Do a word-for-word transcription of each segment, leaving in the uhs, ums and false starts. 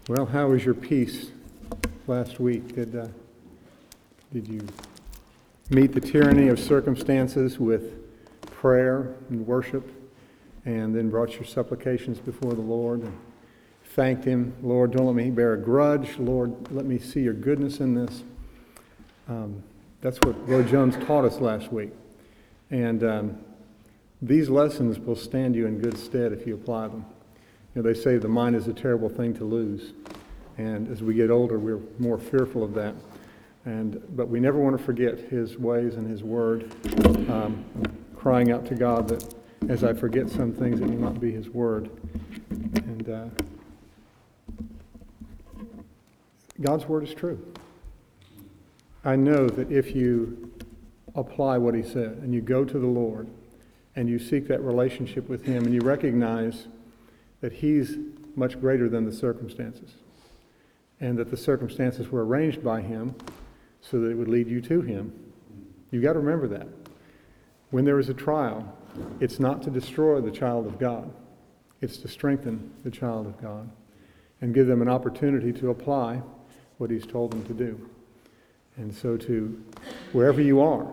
Well, how was your peace last week? Did uh, did you meet the tyranny of circumstances with prayer and worship, and then brought your supplications before the Lord and thanked Him? Lord, don't let me bear a grudge. Lord, let me see your goodness in this. Um, that's what Lloyd Jones taught us last week. And um, these lessons will stand you in good stead if you apply them. You know, they say the mind is a terrible thing to lose. And as we get older, we're more fearful of that. And but we never want to forget His ways and His word, um, crying out to God that as I forget some things, it will not be His word. And uh, God's word is true. I know that if you apply what He said and you go to the Lord and you seek that relationship with Him and you recognize that He's much greater than the circumstances and that the circumstances were arranged by Him so that it would lead you to Him. You've got to remember that. When there is a trial, it's not to destroy the child of God. It's to strengthen the child of God and give them an opportunity to apply what He's told them to do. And so to, wherever you are,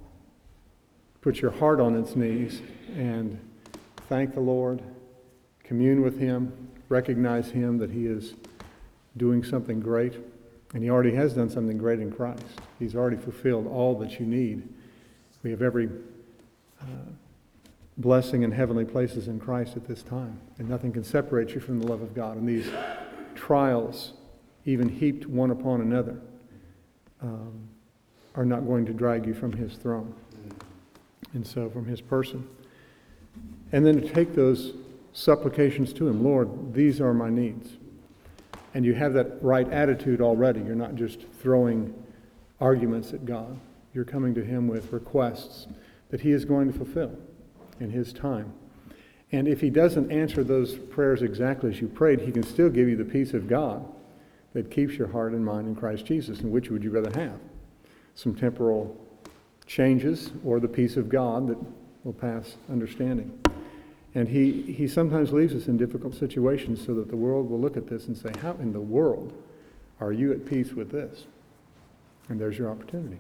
put your heart on its knees and thank the Lord, commune with Him, recognize Him that He is doing something great. And He already has done something great in Christ. He's already fulfilled all that you need. We have every uh, blessing in heavenly places in Christ at this time. And nothing can separate you from the love of God. And these trials, even heaped one upon another, um, are not going to drag you from His throne. And so from His person. And then to take those supplications to Him. Lord, these are my needs. And you have that right attitude already. You're not just throwing arguments at God. You're coming to Him with requests that He is going to fulfill in His time. And if He doesn't answer those prayers exactly as you prayed, He can still give you the peace of God that keeps your heart and mind in Christ Jesus. And which would you rather have? Some temporal changes or the peace of God that will pass understanding? And he, he sometimes leaves us in difficult situations so that the world will look at this and say, how in the world are you at peace with this? And there's your opportunity.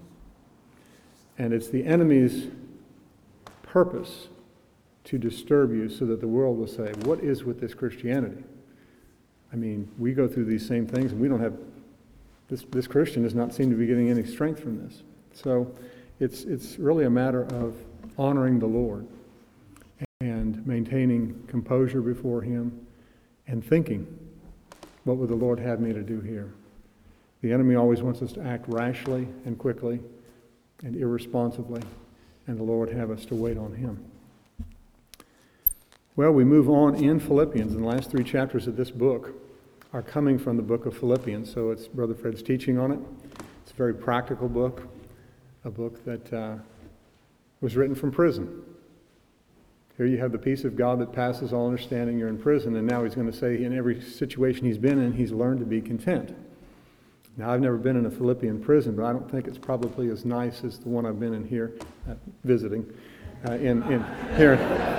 And it's the enemy's purpose to disturb you so that the world will say, what is with this Christianity? I mean, we go through these same things and we don't have, this, this Christian does not seem to be getting any strength from this. So it's it's really a matter of honoring the Lord and maintaining composure before Him and thinking, what would the Lord have me to do here? The enemy always wants us to act rashly and quickly and irresponsibly, and the Lord have us to wait on Him. Well, we move on in Philippians, and the last three chapters of this book are coming from the book of Philippians, so it's Brother Fred's teaching on it. It's a very practical book, a book that uh, was written from prison. Here you have the peace of God that passes all understanding. You're in prison, and now he's going to say in every situation he's been in, he's learned to be content. Now, I've never been in a Philippian prison, but I don't think it's probably as nice as the one I've been in here, uh, visiting, uh, in, in here,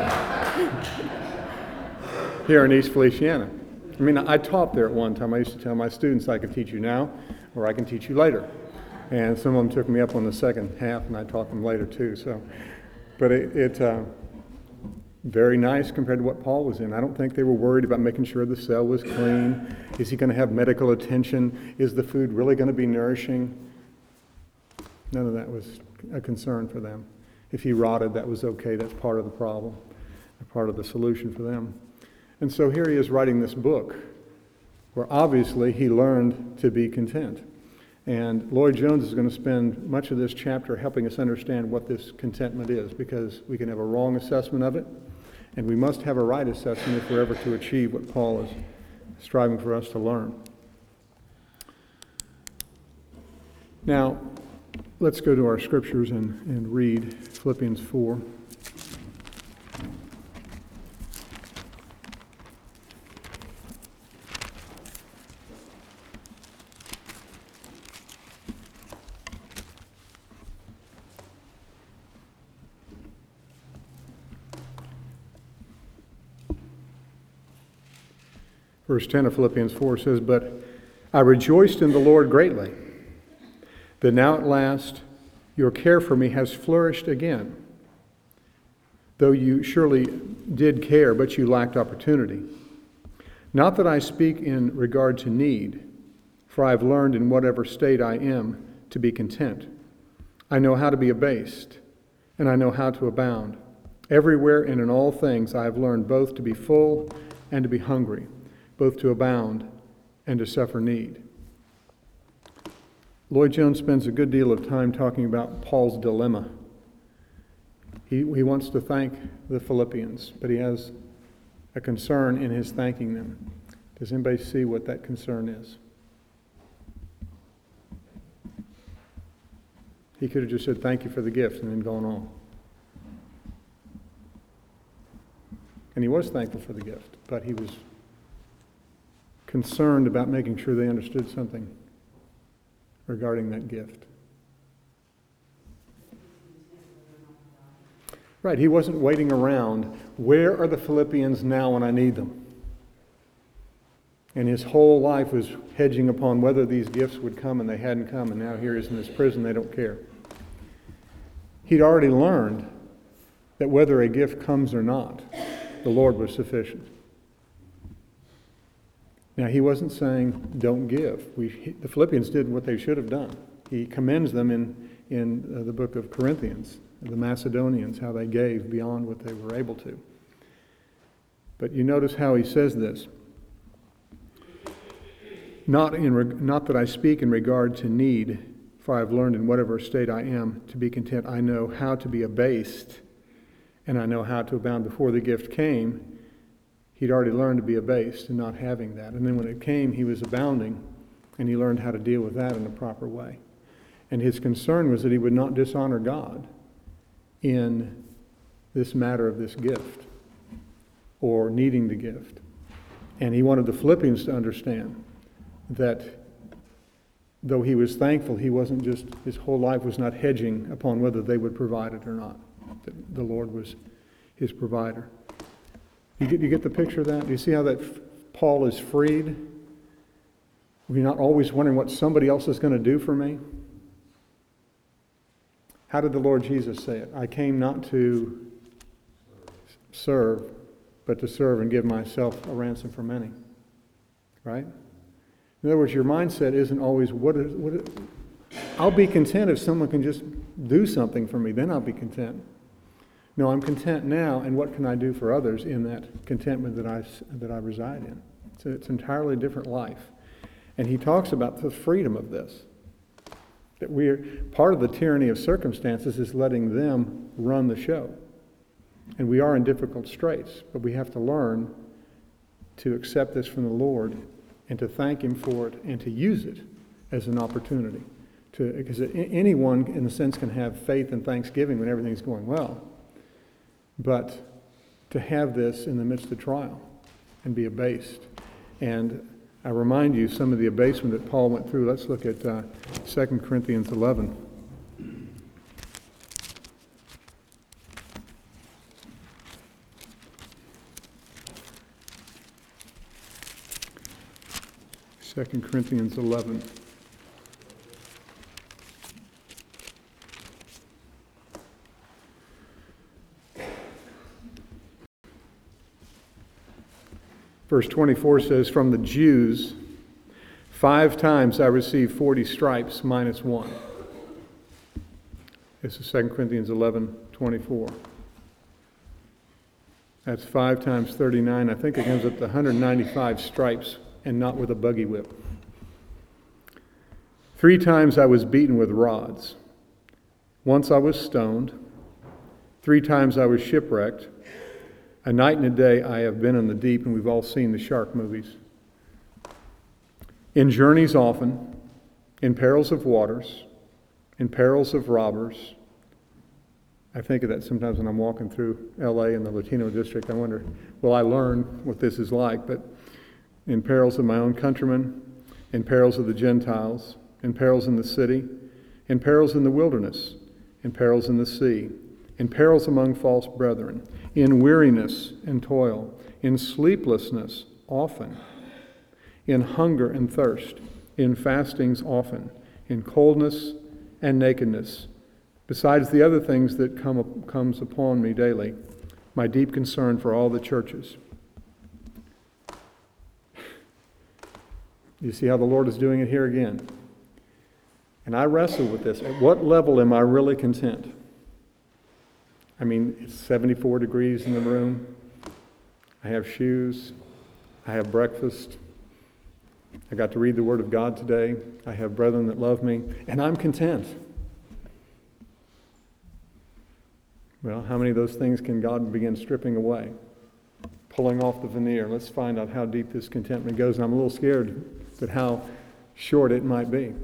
here in East Feliciana. I mean, I taught there at one time. I used to tell my students I could teach you now, or I can teach you later. And some of them took me up on the second half, and I taught them later too. So, but it, it uh, very nice compared to what Paul was in. I don't think they were worried about making sure the cell was clean. Is he going to have medical attention? Is the food really going to be nourishing? None of that was a concern for them. If he rotted, that was okay. That's part of the problem, part of the solution for them. And so here he is writing this book where obviously he learned to be content. And Lloyd Jones is going to spend much of this chapter helping us understand what this contentment is, because we can have a wrong assessment of it, and we must have a right assessment if we're ever to achieve what Paul is striving for us to learn. Now, let's go to our scriptures and, and read Philippians four. Verse ten of Philippians four says, "But I rejoiced in the Lord greatly, that now at last your care for me has flourished again. Though you surely did care, but you lacked opportunity. Not that I speak in regard to need, for I have learned in whatever state I am to be content. I know how to be abased, and I know how to abound. Everywhere and in all things I have learned both to be full and to be hungry, both to abound and to suffer need." Lloyd Jones spends a good deal of time talking about Paul's dilemma. He, he wants to thank the Philippians, but he has a concern in his thanking them. Does anybody see what that concern is? He could have just said, "Thank you for the gift," and then gone on. And he was thankful for the gift, but he was concerned about making sure they understood something regarding that gift. Right, he wasn't waiting around. Where are the Philippians now when I need them? And his whole life was hedging upon whether these gifts would come, and they hadn't come, and now here he is in this prison, they don't care. He'd already learned that whether a gift comes or not, the Lord was sufficient. Now, he wasn't saying, don't give. We, he, the Philippians did what they should have done. He commends them in, in uh, the book of Corinthians, the Macedonians, how they gave beyond what they were able to. But you notice how he says this. Not, in, not that I speak in regard to need, for I have learned in whatever state I am to be content. I know how to be abased, and I know how to abound. Before the gift came, he'd already learned to be abased and not having that. And then when it came, he was abounding, and he learned how to deal with that in a proper way. And his concern was that he would not dishonor God in this matter of this gift or needing the gift. And he wanted the Philippians to understand that though he was thankful, he wasn't just, his whole life was not hedging upon whether they would provide it or not. That the Lord was his provider. You get, you get the picture of that? Do you see how that f- Paul is freed? We're not always wondering what somebody else is going to do for me. How did the Lord Jesus say it? I came not to serve, but to serve and give myself a ransom for many. Right? In other words, your mindset isn't always, what is, what is, I'll be content if someone can just do something for me, then I'll be content. No, I'm content now, and what can I do for others in that contentment that I, that I reside in? So it's an entirely different life. And he talks about the freedom of this. That we're, part of the tyranny of circumstances is letting them run the show. And we are in difficult straits, but we have to learn to accept this from the Lord and to thank him for it and to use it as an opportunity. To, because anyone, in a sense, can have faith and thanksgiving when everything's going well. But to have this in the midst of trial and be abased. And I remind you some of the abasement that Paul went through. Let's look at uh, Second Corinthians eleven. Second Corinthians eleven. Verse twenty-four says, "From the Jews, five times I received forty stripes minus one." This is Second Corinthians eleven twenty-four. That's five times thirty-nine. I think it comes up to one hundred ninety-five stripes, and not with a buggy whip. Three times I was beaten with rods. Once I was stoned. Three times I was shipwrecked. A night and a day I have been in the deep, and we've all seen the shark movies. In journeys often, in perils of waters, in perils of robbers. I think of that sometimes when I'm walking through L A in the Latino district. I wonder, will I learn what this is like? But in perils of my own countrymen, in perils of the Gentiles, in perils in the city, in perils in the wilderness, in perils in the sea, in perils among false brethren, in weariness and toil, in sleeplessness often, in hunger and thirst, in fastings often, in coldness and nakedness, besides the other things that come comes upon me daily, my deep concern for all the churches. You see how the Lord is doing it here again? And I wrestle with this. At what level am I really content? I mean, it's seventy-four degrees in the room. I have shoes. I have breakfast. I got to read the Word of God today. I have brethren that love me. And I'm content. Well, how many of those things can God begin stripping away? Pulling off the veneer. Let's find out how deep this contentment goes. And I'm a little scared at how short it might be.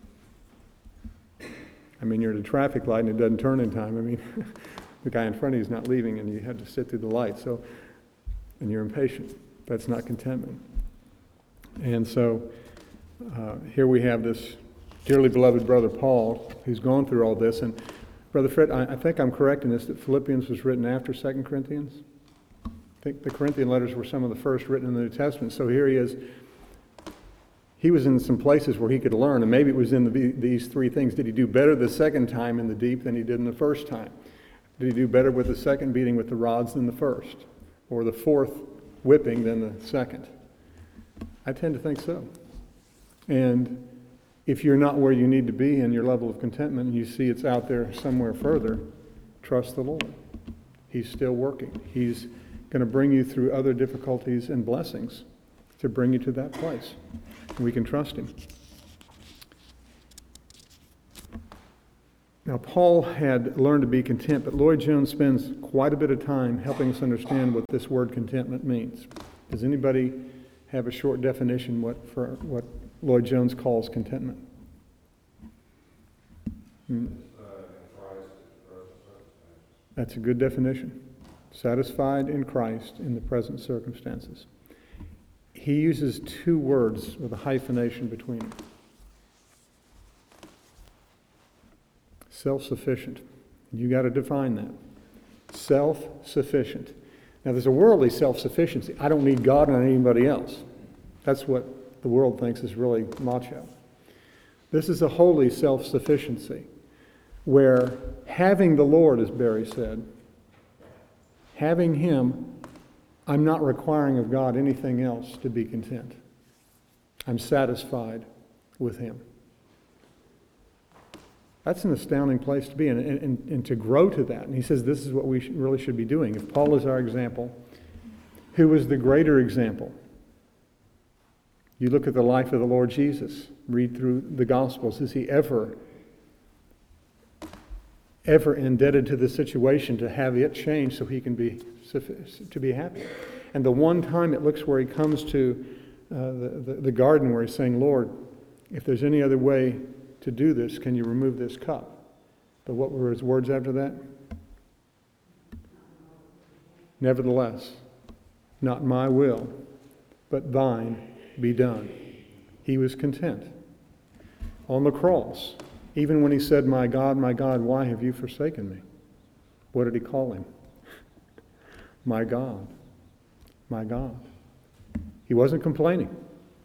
I mean, you're at a traffic light and it doesn't turn in time. I mean, the guy in front of you is not leaving and you have to sit through the light. So, and you're impatient. That's not contentment. And so uh, here we have this dearly beloved brother Paul who's gone through all this. And Brother Fred, I, I think I'm correct in this, that Philippians was written after Second Corinthians. I think the Corinthian letters were some of the first written in the New Testament. So here he is. He was in some places where he could learn, and maybe it was in the, these three things. Did he do better the second time in the deep than he did in the first time? Did he do better with the second beating with the rods than the first? Or the fourth whipping than the second? I tend to think so. And if you're not where you need to be in your level of contentment and you see it's out there somewhere further, trust the Lord. He's still working. He's going to bring you through other difficulties and blessings to bring you to that place. We can trust him. Now, Paul had learned to be content, but Lloyd Jones spends quite a bit of time helping us understand what this word contentment means. Does anybody have a short definition what for what Lloyd Jones calls contentment? Hmm. That's a good definition. Satisfied in Christ in the present circumstances. He uses two words with a hyphenation between them. Self-sufficient. You got to define that. Self-sufficient. Now, there's a worldly self-sufficiency. I don't need God or anybody else. That's what the world thinks is really macho. This is a holy self-sufficiency where having the Lord, as Barry said, having Him, I'm not requiring of God anything else to be content. I'm satisfied with Him. That's an astounding place to be and, and, and to grow to that. And he says this is what we should, really should be doing. If Paul is our example, who was the greater example? You look at the life of the Lord Jesus, read through the Gospels. Is he ever, ever indebted to the situation to have it change so he can be to be happy? And the one time it looks where he comes to uh, the, the, the garden where he's saying, Lord, if there's any other way to do this, can you remove this cup? But what were his words after that? Nevertheless, not my will, but thine be done. He was content. On the cross, even when he said, my God, my God, why have you forsaken me? What did he call him? My God, my God. He wasn't complaining.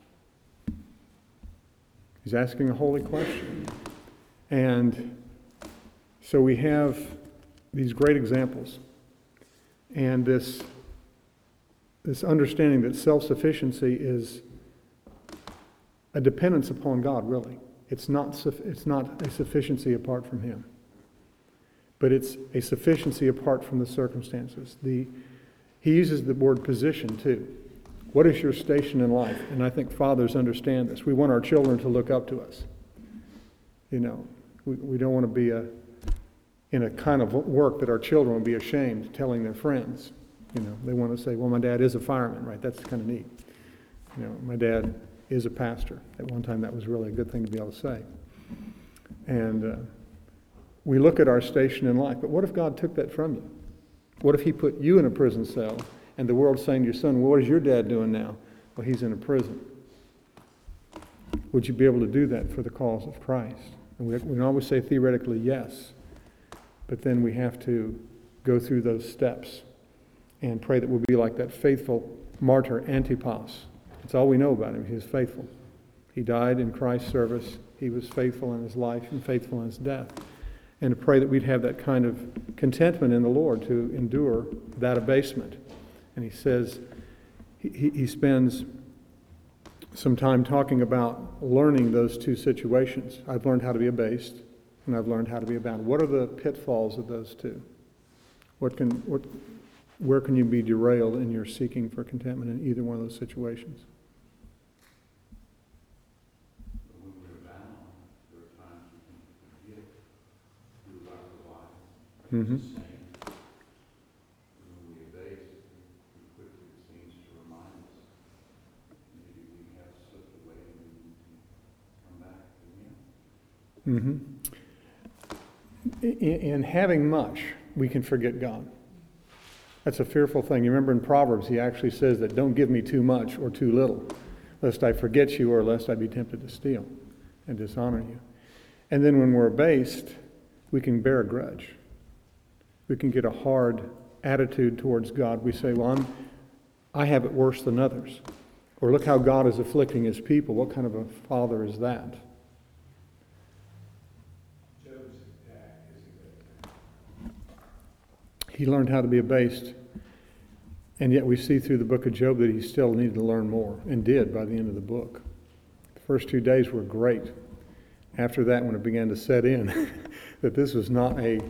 He's asking a holy question. And so we have these great examples. And this, this understanding that self-sufficiency is a dependence upon God, really. It's not, it's not a sufficiency apart from Him. But it's a sufficiency apart from the circumstances. The, he uses the word position, too. What is your station in life? And I think fathers understand this. We want our children to look up to us. You know, we, we don't want to be a, in a kind of work that our children will be ashamed telling their friends. You know, they want to say, well, my dad is a fireman, right? That's kind of neat. You know, my dad is a pastor. At one time, that was really a good thing to be able to say. And uh, we look at our station in life. But what if God took that from you? What if He put you in a prison cell and the world's saying to your son, well, what is your dad doing now? Well, he's in a prison. Would you be able to do that for the cause of Christ? And we, we can always say theoretically yes, but then we have to go through those steps and pray that we'll be like that faithful martyr Antipas, It's all we know about him. He was faithful. He died in Christ's service. He was faithful in his life and faithful in his death. And to pray that we'd have that kind of contentment in the Lord to endure that abasement. And he says, he, he spends some time talking about learning those two situations. I've learned how to be abased, and I've learned how to be abound. What are the pitfalls of those two? What can, what, where can you be derailed in your seeking for contentment in either one of those situations? When we're bound, there are times we can forget who our lives. Mm-hmm. When we abase, we quickly it seems to remind us. Maybe we have slipped away and we need to come back again. Mm-hmm. In, in having much, we can forget God. That's a fearful thing. You remember in Proverbs, he actually says that don't give me too much or too little, lest I forget you or lest I be tempted to steal and dishonor you. And then when we're abased, we can bear a grudge. We can get a hard attitude towards God. We say, well, I'm, I have it worse than others. Or look how God is afflicting his people. What kind of a father is that? He learned how to be abased, and yet we see through the book of Job that he still needed to learn more, and did by the end of the book. The first two days were great. After that, when it began to set in, that this was not a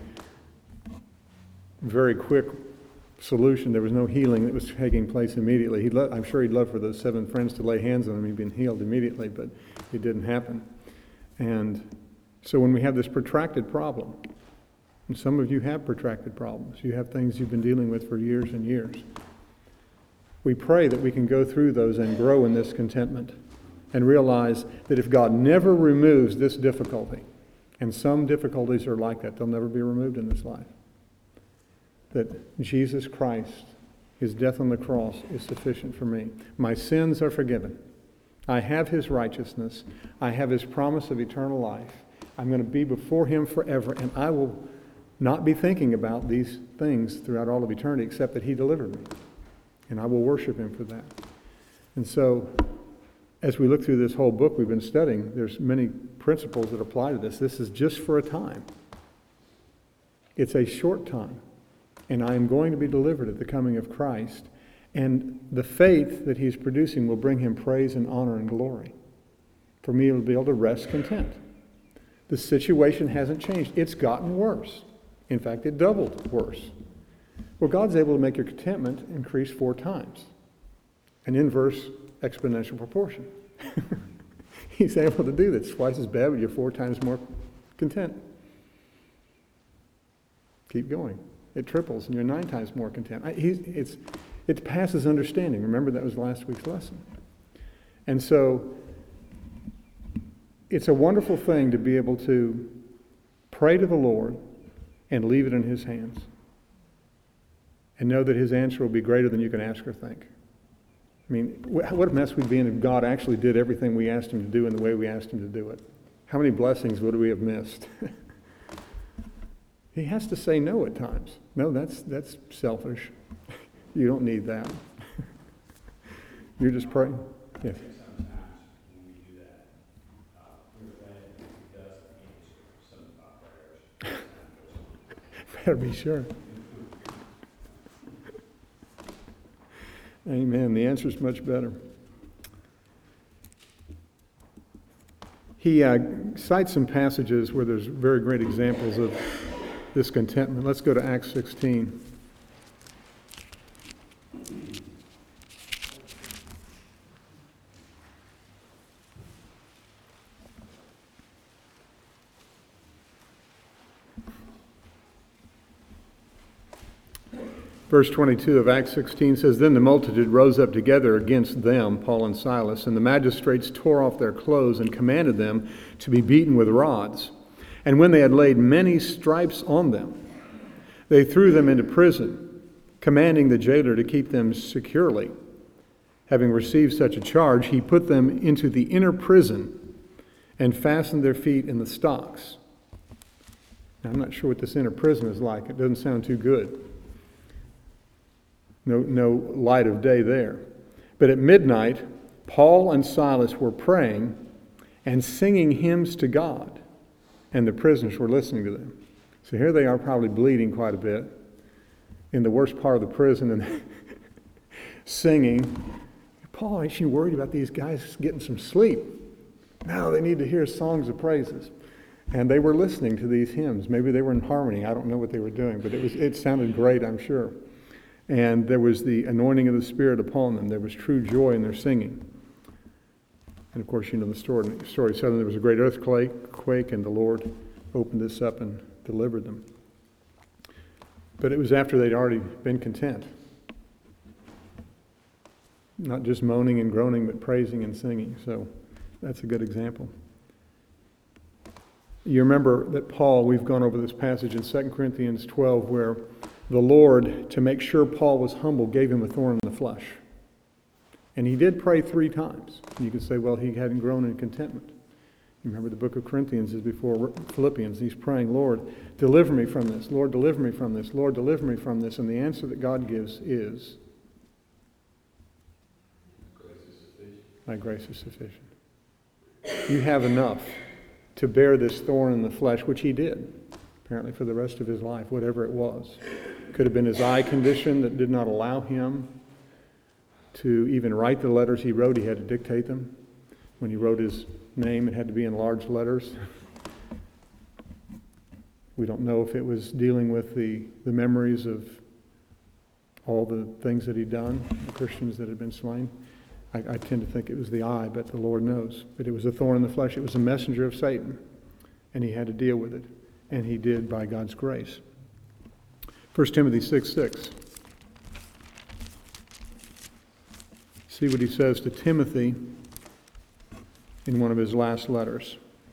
very quick solution. There was no healing that was taking place immediately. He'd lo- I'm sure he'd love for those seven friends to lay hands on him. He'd been healed immediately, but it didn't happen. And so when we have this protracted problem, and some of you have protracted problems. You have things you've been dealing with for years and years. We pray that we can go through those and grow in this contentment and realize that if God never removes this difficulty, and some difficulties are like that, they'll never be removed in this life, that Jesus Christ, his death on the cross, is sufficient for me. My sins are forgiven. I have his righteousness. I have his promise of eternal life. I'm going to be before him forever, and I will not be thinking about these things throughout all of eternity, except that he delivered me. And I will worship him for that. And so, as we look through this whole book we've been studying, there's many principles that apply to this. This is just for a time. It's a short time. And I am going to be delivered at the coming of Christ. And the faith that he's producing will bring him praise and honor and glory. For me, to be able to rest content. The situation hasn't changed. It's gotten worse. In fact, it doubled worse. Well, God's able to make your contentment increase four times. An inverse exponential proportion. He's able to do this. Twice as bad, but you're four times more content. Keep going. It triples, and you're nine times more content. I, he's, it's, it passes understanding. Remember, that was last week's lesson. And so, it's a wonderful thing to be able to pray to the Lord and leave it in his hands. And know that his answer will be greater than you can ask or think. I mean, what a mess we'd be in if God actually did everything we asked him to do in the way we asked him to do it. How many blessings would we have missed? He has to say no at times. No, that's that's selfish. You don't need that. You're just praying. Yes. Better be sure. Amen. The answer is much better. He uh, cites some passages where there's very great examples of this contentment. Let's go to Acts sixteen. Verse twenty-two of Acts sixteen says, Then the multitude rose up together against them, Paul and Silas, and the magistrates tore off their clothes and commanded them to be beaten with rods. And when they had laid many stripes on them, they threw them into prison, commanding the jailer to keep them securely. Having received such a charge, he put them into the inner prison and fastened their feet in the stocks. Now, I'm not sure what this inner prison is like. It doesn't sound too good. No, no light of day there. But at midnight, Paul and Silas were praying and singing hymns to God, and the prisoners were listening to them. So here they are, probably bleeding quite a bit in the worst part of the prison and singing. Paul, ain't you worried about these guys getting some sleep? No, they need to hear songs of praises. And they were listening to these hymns. Maybe they were in harmony. I don't know what they were doing, but it was it sounded great, I'm sure. And there was the anointing of the Spirit upon them. There was true joy in their singing. And of course, you know the story. The story said there was a great earthquake, quake, and the Lord opened this up and delivered them. But it was after they'd already been content. Not just moaning and groaning, but praising and singing. So that's a good example. You remember that Paul, we've gone over this passage in Second Corinthians twelve, where the Lord, to make sure Paul was humble, gave him a thorn in the flesh. And he did pray three times. And you could say, well, he hadn't grown in contentment. You remember the book of Corinthians is before Philippians. He's praying, Lord, deliver me from this. Lord, deliver me from this. Lord, deliver me from this. And the answer that God gives is, my grace is sufficient. You have enough to bear this thorn in the flesh, which he did, apparently for the rest of his life, whatever it was. Could have been his eye condition that did not allow him to even write the letters he wrote. He had to dictate them. When he wrote his name, it had to be in large letters. We don't know if it was dealing with the, the memories of all the things that he'd done, the Christians that had been slain. I, I tend to think it was the eye, but the Lord knows. But it was a thorn in the flesh. It was a messenger of Satan, and he had to deal with it, and he did by God's grace. First Timothy six six. See what he says to Timothy in one of his last letters.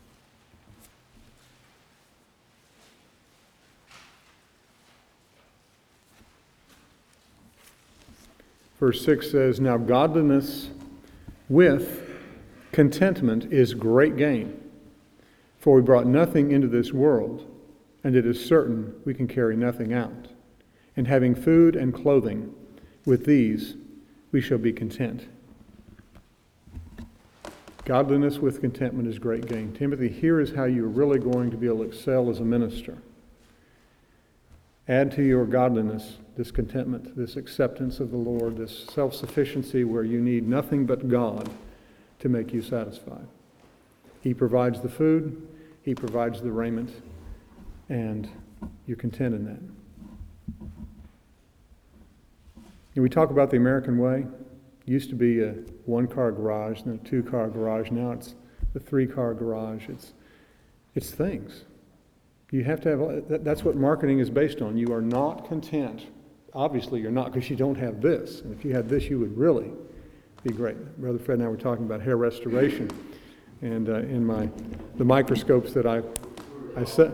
Verse six says, now godliness with contentment is great gain. For we brought nothing into this world, and it is certain we can carry nothing out. And having food and clothing, with these we shall be content. Godliness with contentment is great gain. Timothy, here is how you're really going to be able to excel as a minister. Add to your godliness this contentment, this acceptance of the Lord, this self-sufficiency where you need nothing but God to make you satisfied. He provides the food, he provides the raiment, and you're content in that. And we talk about the American way. It used to be a one-car garage, then a two-car garage. Now it's the three-car garage. It's it's things. You have to have, that's what marketing is based on. You are not content. Obviously you're not, because you don't have this. And if you had this, you would really be great. Brother Fred and I were talking about hair restoration. And uh, in my, the microscopes that I, I set.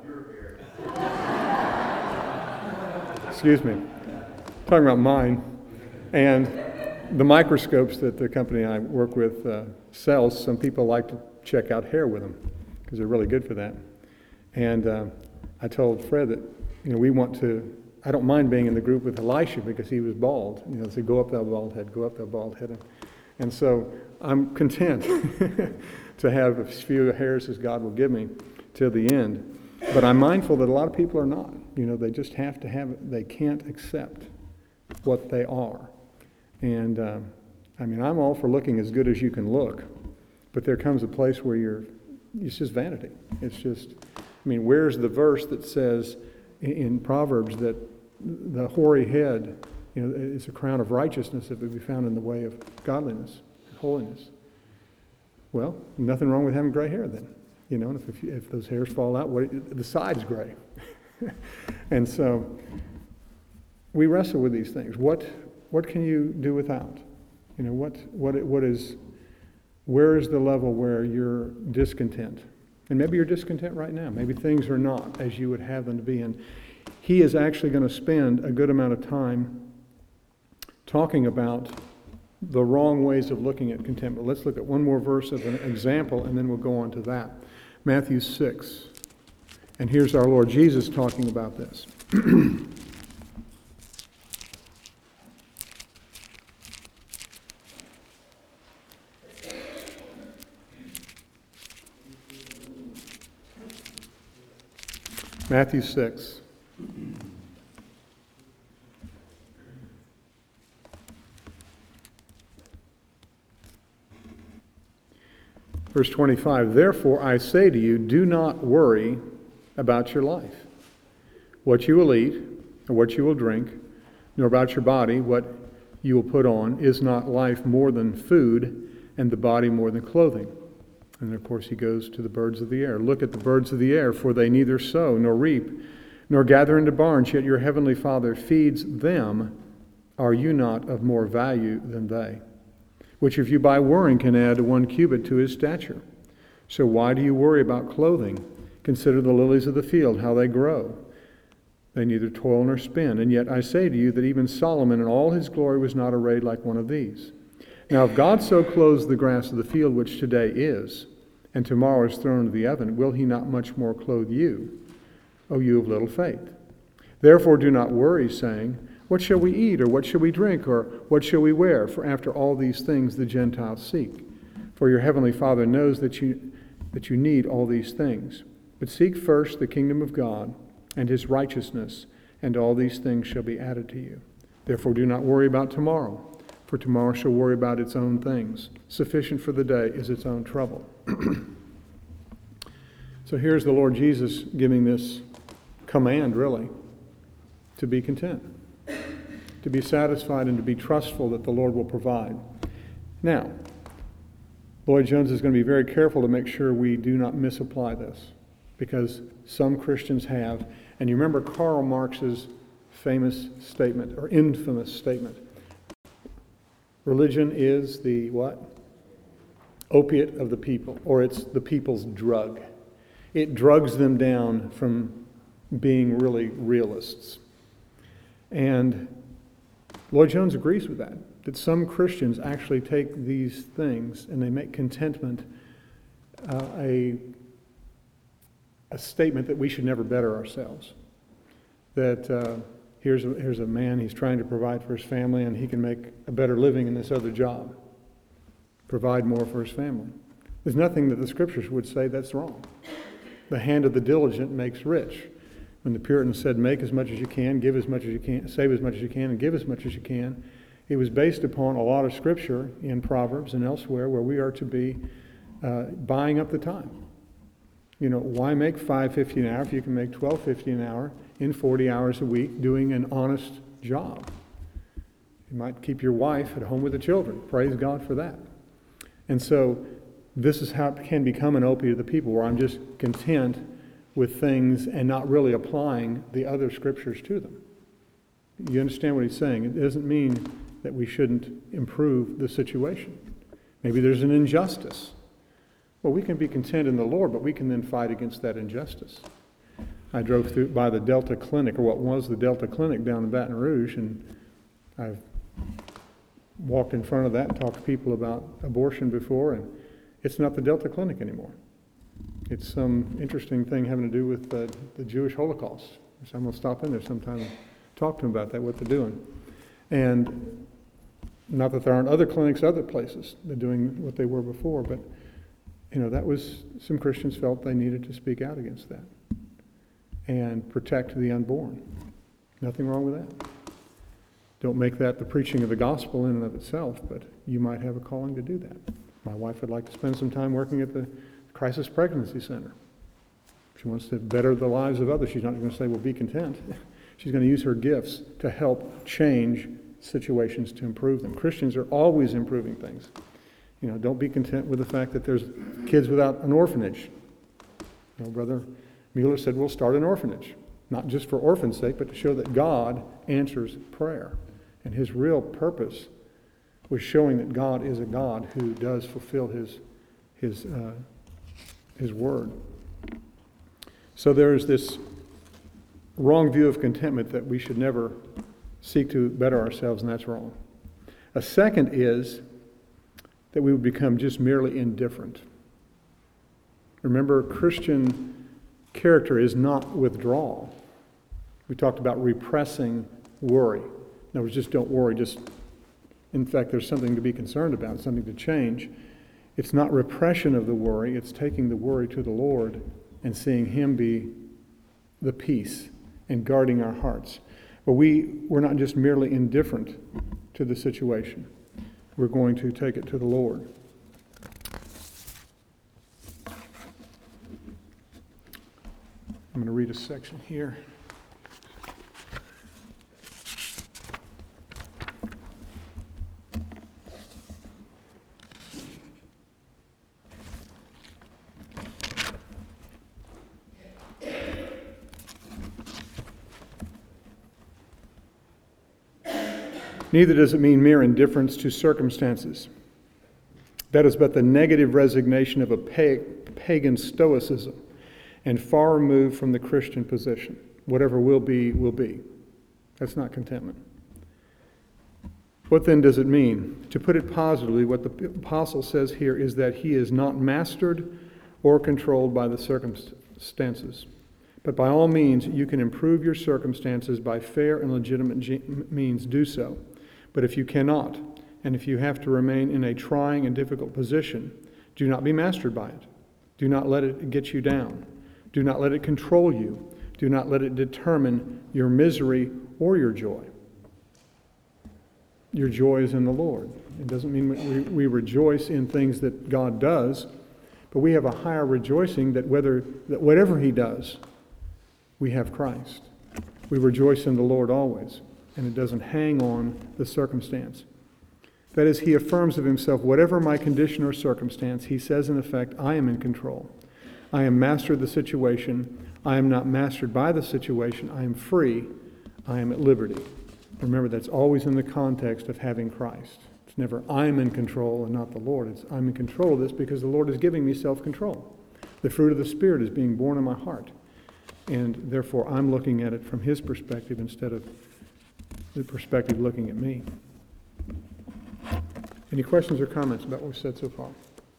Excuse me. Talking about mine. And the microscopes that the company I work with uh, sells, some people like to check out hair with them because they're really good for that. And uh, I told Fred that, you know, we want to, I don't mind being in the group with Elisha because he was bald. You know, say, go up thou bald head, go up thou bald head. And so I'm content to have as few hairs as God will give me till the end. But I'm mindful that a lot of people are not. You know, they just have to have it. They can't accept what they are. And, uh, I mean, I'm all for looking as good as you can look. But there comes a place where you're, it's just vanity. It's just, I mean, where's the verse that says in, in Proverbs that the hoary head, you know, is a crown of righteousness that would be found in the way of godliness, holiness? Well, nothing wrong with having gray hair then. You know, and if, if, if those hairs fall out, what, the side's gray. And so we wrestle with these things. What what can you do without? You know, what what what is, where is the level where you're discontent? And maybe you're discontent right now. Maybe things are not as you would have them to be. And he is actually going to spend a good amount of time talking about the wrong ways of looking at contentment. Let's look at one more verse of an example, and then we'll go on to that. Matthew six. And here's our Lord Jesus talking about this. Matthew six. Verse twenty-five, therefore I say to you, do not worry about your life, what you will eat or what you will drink, nor about your body, what you will put on. Is not life more than food, and the body more than clothing? And of course he goes to the birds of the air. Look at the birds of the air, for they neither sow nor reap, nor gather into barns, yet your heavenly Father feeds them. Are you not of more value than they? Which of you by worrying can add one cubit to his stature? So why do you worry about clothing? Consider the lilies of the field, how they grow. They neither toil nor spin. And yet I say to you that even Solomon in all his glory was not arrayed like one of these. Now if God so clothes the grass of the field, which today is, and tomorrow is thrown into the oven, will he not much more clothe you, O you of little faith? Therefore do not worry, saying, what shall we eat, or what shall we drink, or what shall we wear? For after all these things the Gentiles seek. For your heavenly Father knows that you that you need all these things. But seek first the kingdom of God and his righteousness, and all these things shall be added to you. Therefore do not worry about tomorrow, for tomorrow shall worry about its own things. Sufficient for the day is its own trouble. So here's the Lord Jesus giving this command, really, to be content, to be satisfied, and to be trustful that the Lord will provide. Now, Lloyd Jones is going to be very careful to make sure we do not misapply this, because some Christians have. And you remember Karl Marx's famous statement, or infamous statement. Religion is the what? Opiate of the people, or it's the people's drug. It drugs them down from being really realists. And Lloyd Jones agrees with that, that some Christians actually take these things and they make contentment uh, a, a statement that we should never better ourselves. That uh, here's, a, here's a man, he's trying to provide for his family, and he can make a better living in this other job, provide more for his family. There's nothing that the Scriptures would say that's wrong. The hand of the diligent makes rich. When the Puritans said, make as much as you can, give as much as you can, save as much as you can, and give as much as you can, it was based upon a lot of Scripture in Proverbs and elsewhere where we are to be uh, buying up the time. You know, why make five fifty an hour if you can make twelve fifty an hour in forty hours a week doing an honest job? You might keep your wife at home with the children. Praise God for that. And so this is how it can become an opiate of the people, where I'm just content with things and not really applying the other Scriptures to them. You understand what he's saying? It doesn't mean that we shouldn't improve the situation. Maybe there's an injustice. Well, we can be content in the Lord, but we can then fight against that injustice. I drove through by the Delta Clinic, or what was the Delta Clinic down in Baton Rouge, and I've walked in front of that and talked to people about abortion before, and it's not the Delta Clinic anymore. It's some interesting thing having to do with uh, the Jewish Holocaust. So I'm going to stop in there sometime and talk to them about that, what they're doing. And not that there aren't other clinics, other places, they're doing what they were before, but you know, that was, some Christians felt they needed to speak out against that and protect the unborn. Nothing wrong with that. Don't make that the preaching of the gospel in and of itself, but you might have a calling to do that. My wife would like to spend some time working at the Crisis Pregnancy Center. She wants to better the lives of others. She's not going to say, well, be content. She's going to use her gifts to help change situations, to improve them. Christians are always improving things. You know, don't be content with the fact that there's kids without an orphanage. You know, Brother Mueller said, we'll start an orphanage, not just for orphan's sake, but to show that God answers prayer. And his real purpose was showing that God is a God who does fulfill his, his, uh, his word. So there's this wrong view of contentment that we should never seek to better ourselves, and that's wrong. A second is that we would become just merely indifferent. Remember, Christian character is not withdrawal. We talked about repressing worry. In other words, just don't worry. Just, in fact, there's something to be concerned about, something to change. It's not repression of the worry. It's taking the worry to the Lord and seeing him be the peace and guarding our hearts. But we, we're not just merely indifferent to the situation. We're going to take it to the Lord. I'm going to read a section here. Neither does it mean mere indifference to circumstances. That is but the negative resignation of a pagan stoicism and far removed from the Christian position. Whatever will be, will be. That's not contentment. What then does it mean? To put it positively, what the apostle says here is that he is not mastered or controlled by the circumstances. But by all means, you can improve your circumstances by fair and legitimate means, do so. But if you cannot, and if you have to remain in a trying and difficult position, do not be mastered by it. Do not let it get you down. Do not let it control you. Do not let it determine your misery or your joy. Your joy is in the Lord. It doesn't mean we, we rejoice in things that God does, but we have a higher rejoicing that whether that whatever He does, we have Christ. We rejoice in the Lord always, and it doesn't hang on the circumstance. That is, he affirms of himself, whatever my condition or circumstance, he says in effect, I am in control. I am master of the situation. I am not mastered by the situation. I am free. I am at liberty. Remember, that's always in the context of having Christ. It's never I'm in control and not the Lord. It's I'm in control of this because the Lord is giving me self-control. The fruit of the Spirit is being born in my heart. And therefore, I'm looking at it from his perspective instead of the perspective looking at me. Any questions or comments about what we've said so far?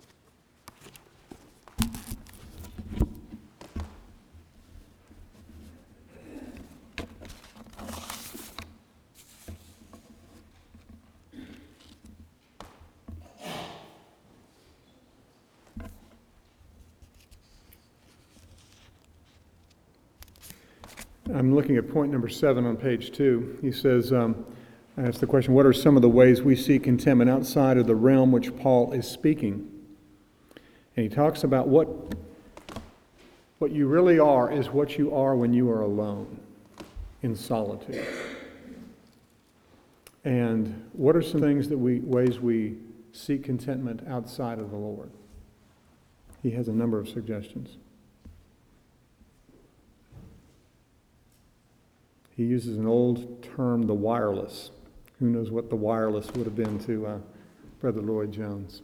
I'm looking at point number seven on page two. He says, um, I asked the question, what are some of the ways we seek contentment outside of the realm which Paul is speaking? And he talks about what, what you really are is what you are when you are alone, in solitude. And what are some things that we, ways we seek contentment outside of the Lord? He has a number of suggestions. He uses an old term, the wireless. Who knows what the wireless would have been to uh, Brother Lloyd Jones?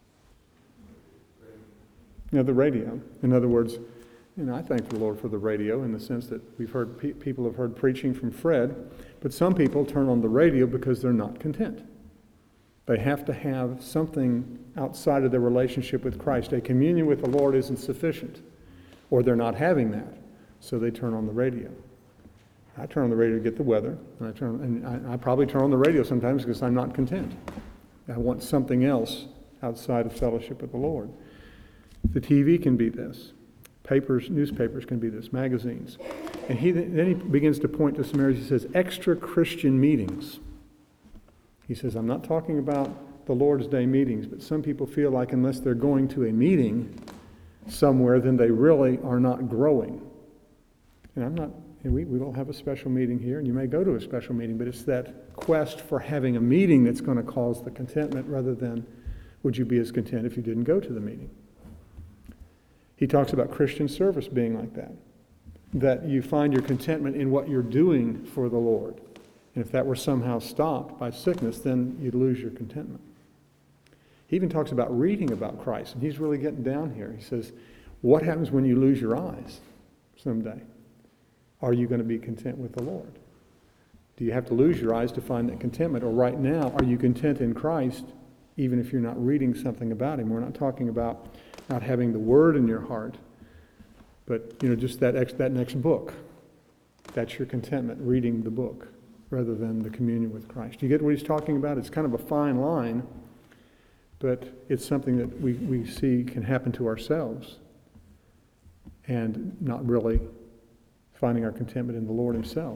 You know, the radio. In other words, you know, I thank the Lord for the radio in the sense that we've heard pe- people have heard preaching from Fred, but some people turn on the radio because they're not content. They have to have something outside of their relationship with Christ. A communion with the Lord isn't sufficient, or they're not having that, so they turn on the radio. I turn on the radio to get the weather, and I turn, and I, I probably turn on the radio sometimes because I'm not content. I want something else outside of fellowship with the Lord. The T V can be this. Papers, newspapers can be this. Magazines. And he then he begins to point to some areas. He says, extra Christian meetings. He says, I'm not talking about the Lord's Day meetings, but some people feel like unless they're going to a meeting somewhere, then they really are not growing. And I'm not... And we, we will have a special meeting here, and you may go to a special meeting, but it's that quest for having a meeting that's going to cause the contentment rather than would you be as content if you didn't go to the meeting. He talks about Christian service being like that, that you find your contentment in what you're doing for the Lord. And if that were somehow stopped by sickness, then you'd lose your contentment. He even talks about reading about Christ, and he's really getting down here. He says, what happens when you lose your eyes someday? Are you going to be content with the Lord? Do you have to lose your eyes to find that contentment? Or right now, are you content in Christ even if you're not reading something about Him? We're not talking about not having the Word in your heart, but you know, just that ex- that next book. That's your contentment, reading the book, rather than the communion with Christ. Do you get what he's talking about? It's kind of a fine line, but it's something that we, we see can happen to ourselves and not really finding our contentment in the Lord himself.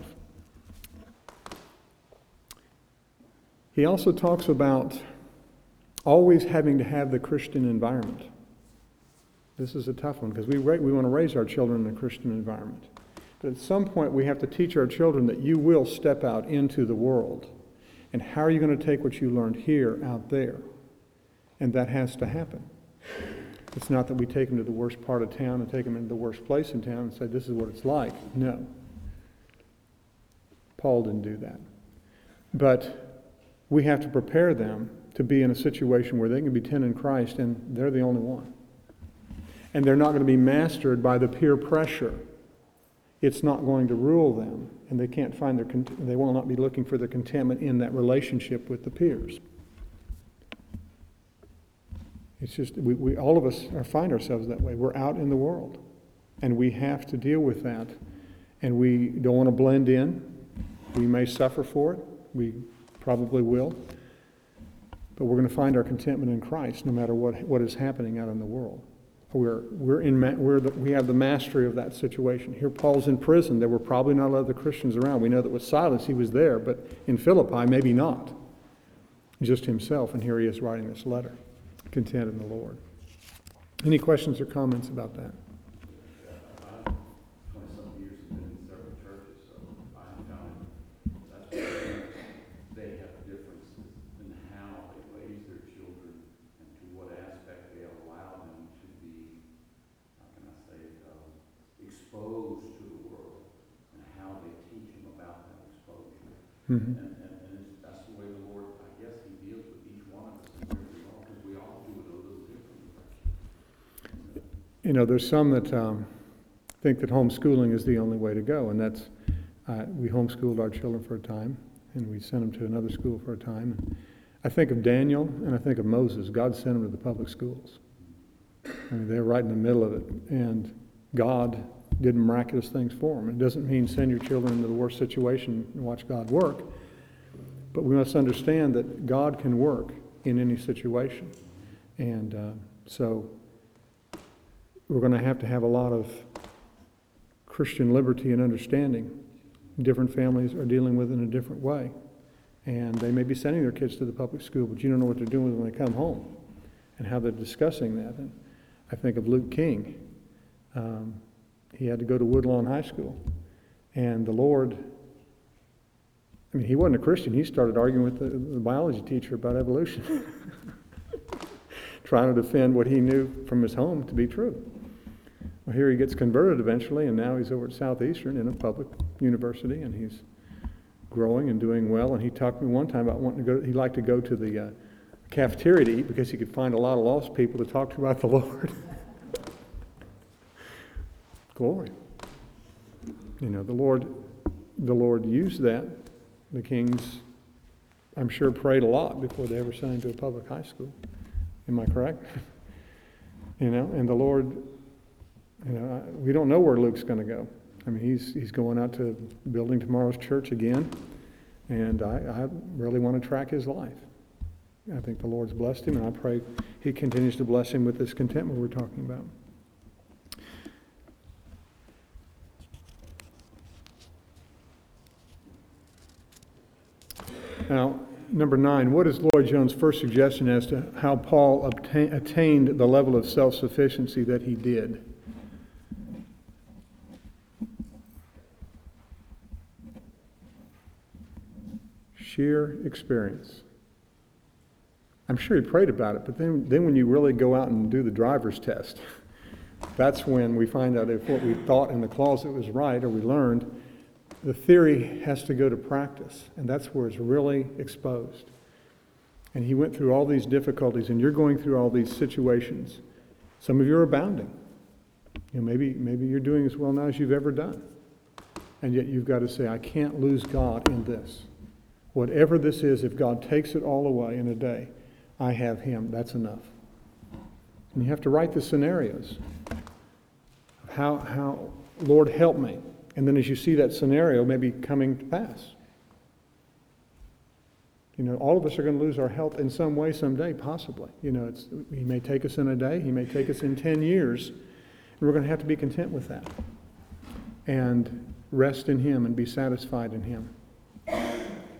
He also talks about always having to have the Christian environment. This is a tough one because we, we want to raise our children in a Christian environment. But at some point we have to teach our children that you will step out into the world. And how are you going to take what you learned here out there? And that has to happen. It's not that we take them to the worst part of town and take them into the worst place in town and say, this is what it's like. No. Paul didn't do that. But we have to prepare them to be in a situation where they can be ten in Christ and they're the only one. And they're not going to be mastered by the peer pressure. It's not going to rule them, and they can't find their, they will not be looking for their contentment in that relationship with the peers. It's just, we, we all of us are, find ourselves that way. We're out in the world, and we have to deal with that. And we don't want to blend in. We may suffer for it. We probably will. But we're going to find our contentment in Christ no matter what, what is happening out in the world. We're, we're in, we're the, we have the mastery of that situation. Here Paul's in prison. There were probably not a lot of the Christians around. We know that with Silas he was there, but in Philippi maybe not. Just himself, and here he is writing this letter, content in the Lord. Any questions or comments about that? twenty-some years have been in several churches, so I found that's where they have differences in how they raise their children and to what aspect they allow them to be, how can I say it, uh, exposed to the world and how they teach them about that exposure. Mm-hmm. And, and, and it's, that's the way the Lord, I guess, he deals with each one of us and where we are, because we all do it a little differently. You know, there's some that um, think that homeschooling is the only way to go, and that's, uh, we homeschooled our children for a time, and we sent them to another school for a time. And I think of Daniel, and I think of Moses. God sent them to the public schools. I mean, they're right in the middle of it, and God did miraculous things for them. It doesn't mean send your children into the worst situation and watch God work, but we must understand that God can work in any situation. And uh, so we're going to have to have a lot of Christian liberty and understanding. Different families are dealing with it in a different way. And they may be sending their kids to the public school, but you don't know what they're doing when they come home and how they're discussing that. And I think of Luke King. Um, he had to go to Woodlawn High School. And the Lord, I mean, he wasn't a Christian. He started arguing with the, the biology teacher about evolution, trying to defend what he knew from his home to be true. Well, here he gets converted eventually, and now he's over at Southeastern in a public university, and he's growing and doing well. And he talked to me one time about wanting to go, he liked to go to the uh, cafeteria to eat because he could find a lot of lost people to talk to about the Lord. Glory. You know, the Lord, the Lord used that. The Kings, I'm sure, prayed a lot before they ever sent him to a public high school. Am I correct? You know, and the Lord, you know, we don't know where Luke's going to go. I mean, he's he's going out to building tomorrow's church again, and I, I really want to track his life. I think the Lord's blessed him, and I pray he continues to bless him with this contentment we're talking about. Now, number nine, what is Lloyd Jones' first suggestion as to how Paul obtain, attained the level of self-sufficiency that he did? Sheer experience. I'm sure he prayed about it, but then, then when you really go out and do the driver's test, that's when we find out if what we thought in the closet was right or we learned. The theory has to go to practice, and that's where it's really exposed. And he went through all these difficulties, and you're going through all these situations. Some of you are abounding. You know, maybe, maybe you're doing as well now as you've ever done. And yet you've got to say, I can't lose God in this. Whatever this is, if God takes it all away in a day, I have him. That's enough. And you have to write the scenarios. How, how, Lord, help me. And then as you see that scenario maybe coming to pass. You know, all of us are going to lose our health in some way someday, possibly. You know, it's, he may take us in a day. He may take us in ten years. And we're going to have to be content with that. And rest in Him and be satisfied in Him. I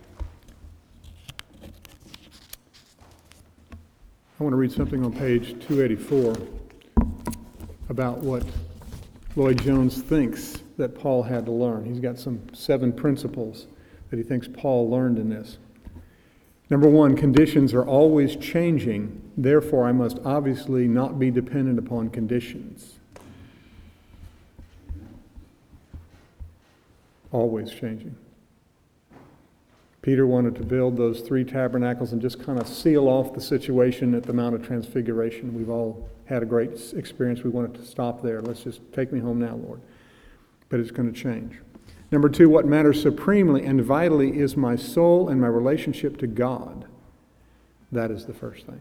want to read something on page two eighty-four about what Lloyd Jones thinks that Paul had to learn. He's got some seven principles that he thinks Paul learned in this. Number one, conditions are always changing. Therefore, I must obviously not be dependent upon conditions. Always changing. Peter wanted to build those three tabernacles and just kind of seal off the situation at the Mount of Transfiguration. We've all had a great experience. We wanted to stop there. Let's just take me home now, Lord. But it's going to change. Number two, what matters supremely and vitally is my soul and my relationship to God. That is the first thing.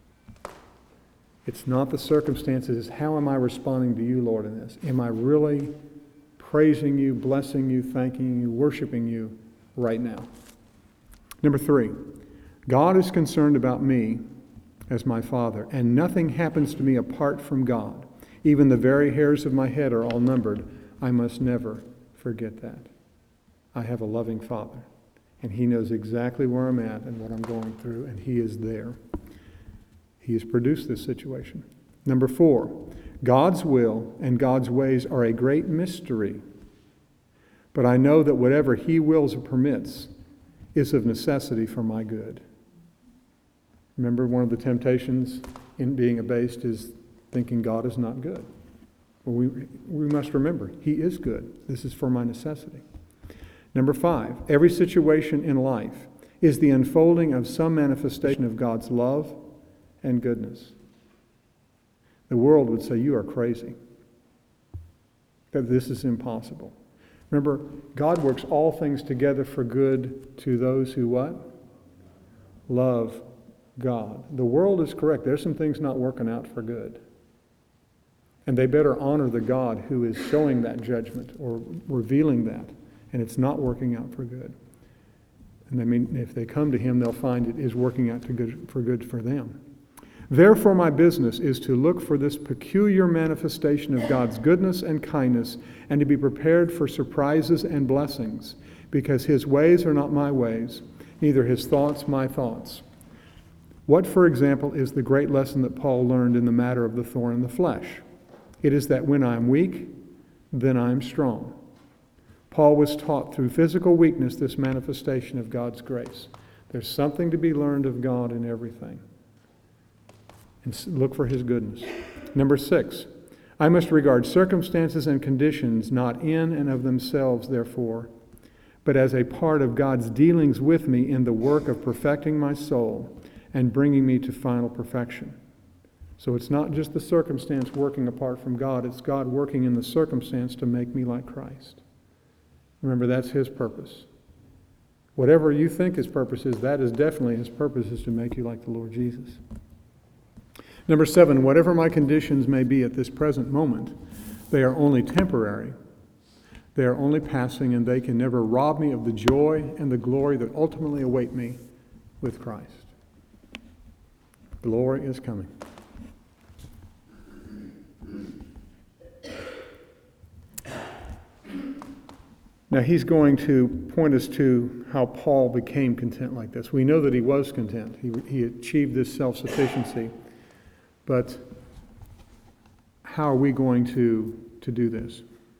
It's not the circumstances. It's how am I responding to you, Lord, in this? Am I really praising you, blessing you, thanking you, worshiping you right now? Number three, God is concerned about me as my Father, and nothing happens to me apart from God. Even the very hairs of my head are all numbered. I must never forget that. I have a loving Father, and He knows exactly where I'm at and what I'm going through, and He is there. He has produced this situation. Number four, God's will and God's ways are a great mystery, but I know that whatever He wills or permits is of necessity for my good. Remember, one of the temptations in being abased is thinking God is not good. Well, we, we must remember, He is good. This is for my necessity. Number five, every situation in life is the unfolding of some manifestation of God's love and goodness. The world would say, you are crazy, that this is impossible. Remember, God works all things together for good to those who what? Love God. The world is correct. There's some things not working out for good. And they better honor the God who is showing that judgment or revealing that. And it's not working out for good. And I mean, if they come to Him, they'll find it is working out to good, for good for them. Therefore, my business is to look for this peculiar manifestation of God's goodness and kindness and to be prepared for surprises and blessings, because His ways are not my ways, neither His thoughts my thoughts. What, for example, is the great lesson that Paul learned in the matter of the thorn in the flesh? It is that when I am weak, then I am strong. Paul was taught through physical weakness this manifestation of God's grace. There's something to be learned of God in everything. And look for His goodness. Number six, I must regard circumstances and conditions not in and of themselves, therefore, but as a part of God's dealings with me in the work of perfecting my soul and bringing me to final perfection. So it's not just the circumstance working apart from God, it's God working in the circumstance to make me like Christ. Remember, that's His purpose. Whatever you think His purpose is, that is definitely His purpose, is to make you like the Lord Jesus. Number seven, whatever my conditions may be at this present moment, they are only temporary. They are only passing, and they can never rob me of the joy and the glory that ultimately await me with Christ. Glory is coming. Now he's going to point us to how Paul became content like this. We know that he was content. He, he achieved this self-sufficiency. But how are we going to, to do this?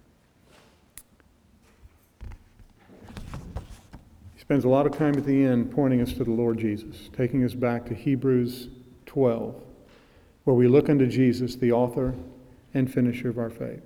He spends a lot of time at the end pointing us to the Lord Jesus, taking us back to Hebrews twelve, where we look unto Jesus, the author and finisher of our faith.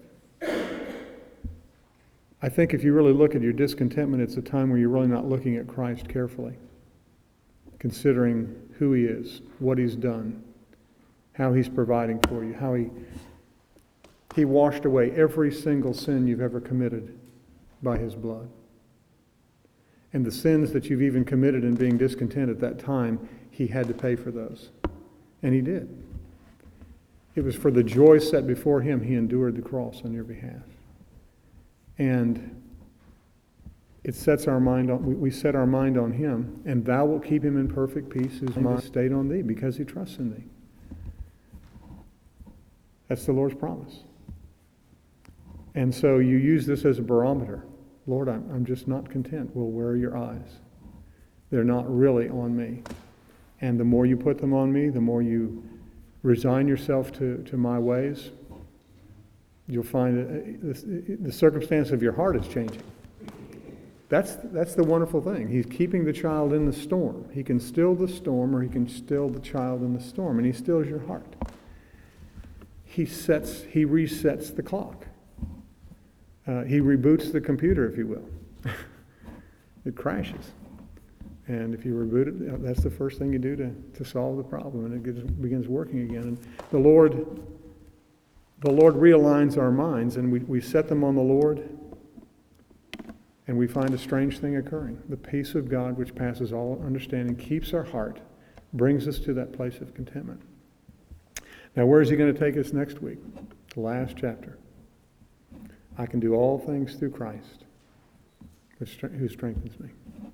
I think if you really look at your discontentment, it's a time where you're really not looking at Christ carefully, considering who He is, what He's done, how He's providing for you, how He He washed away every single sin you've ever committed by His blood. And the sins that you've even committed in being discontent at that time, He had to pay for those. And He did. It was for the joy set before Him, He endured the cross on your behalf. And it sets our mind on, we, we set our mind on Him, and thou wilt keep him in perfect peace whose mind is stayed on thee, because he trusts in thee. That's the Lord's promise. And so you use this as a barometer. Lord, I'm, I'm just not content. Well, where are your eyes? They're not really on me. And the more you put them on me, the more you resign yourself to, to my ways, you'll find that the circumstance of your heart is changing. That's, that's the wonderful thing. He's keeping the child in the storm. He can still the storm, or he can still the child in the storm, and he stills your heart. He sets, he resets the clock. Uh, he reboots the computer, if you will. It crashes. And if you reboot it, that's the first thing you do to, to solve the problem, and it gets, begins working again. And the Lord, the Lord realigns our minds, and we, we set them on the Lord, and we find a strange thing occurring. The peace of God, which passes all understanding, keeps our heart, brings us to that place of contentment. Now, where is he going to take us next week? The last chapter. I can do all things through Christ, which, who strengthens me.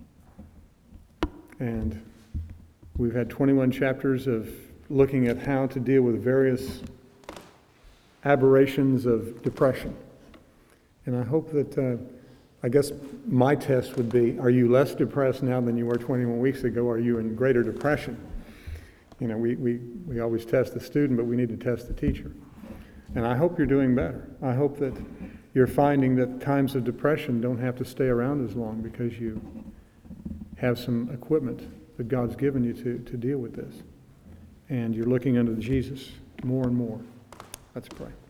And we've had twenty-one chapters of looking at how to deal with various aberrations of depression. And I hope that, uh, I guess my test would be, are you less depressed now than you were twenty-one weeks ago? Are you in greater depression? You know, we, we, we always test the student, but we need to test the teacher. And I hope you're doing better. I hope that you're finding that times of depression don't have to stay around as long because you have some equipment that God's given you to, to deal with this. And you're looking unto Jesus more and more. Let's pray.